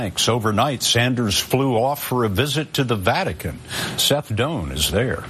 Thanks. Overnight, Sanders flew off for a visit to the Vatican. Seth Doane is there.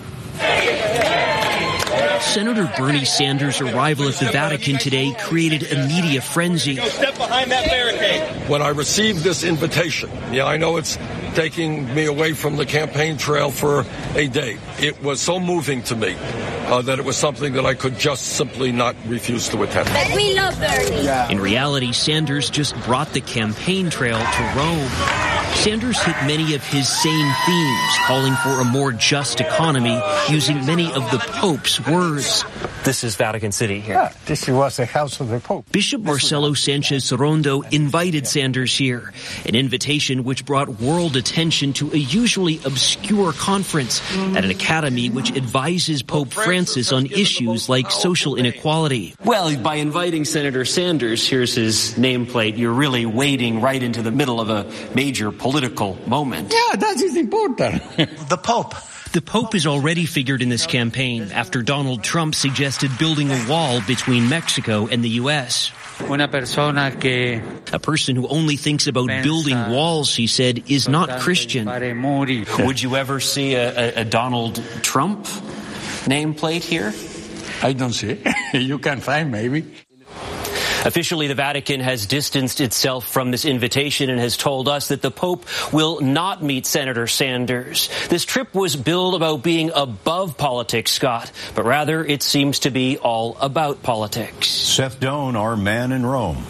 Senator Bernie Sanders' arrival at the Vatican today created a media frenzy. Step behind that barricade. When I received this invitation, I know it's taking me away from the campaign trail for a day. It was so moving to me that it was something that I could just simply not refuse to attend. But we love Bernie. In reality, Sanders just brought the campaign trail to Rome. Sanders hit many of his same themes, calling for a more just economy, using many of the Pope's words. This is Vatican City here. Yeah, this was the house of the Pope. Bishop Marcelo Sanchez Rondo invited Sanders here, an invitation which brought world attention to a usually obscure conference at an academy which advises Pope Francis on issues like social inequality. Well, by inviting Senator Sanders, here's his nameplate, you're really wading right into the middle of a major political moment. Yeah, that is important. The Pope. The Pope has already figured in this campaign after Donald Trump suggested building a wall between Mexico and the U.S. A person who only thinks about building walls, he said, is not Christian. Would you ever see a Donald Trump nameplate here? I don't see it. You can find maybe. Officially, the Vatican has distanced itself from this invitation and has told us that the Pope will not meet Senator Sanders. This trip was billed about being above politics, Scott, but rather it seems to be all about politics. Seth Doane, our man in Rome.